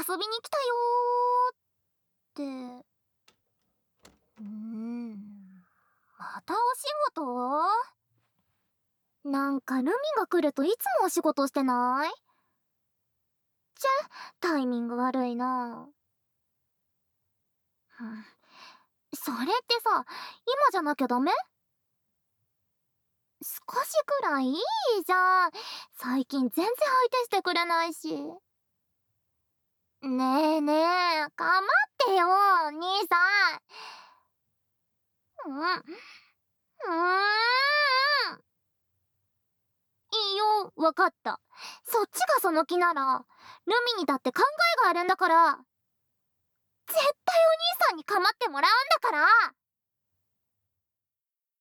遊びに来たよーって。またお仕事？なんかルミが来るといつもお仕事してない？タイミング悪いな。それってさ、今じゃなきゃダメ？少しくらいいいじゃん。最近全然相手してくれないし。ねえねえ、かまってよ、兄さん。いいよ、わかった。そっちがその気なら、ルミにだって考えがあるんだから。絶対お兄さんにかまってもらうんだから。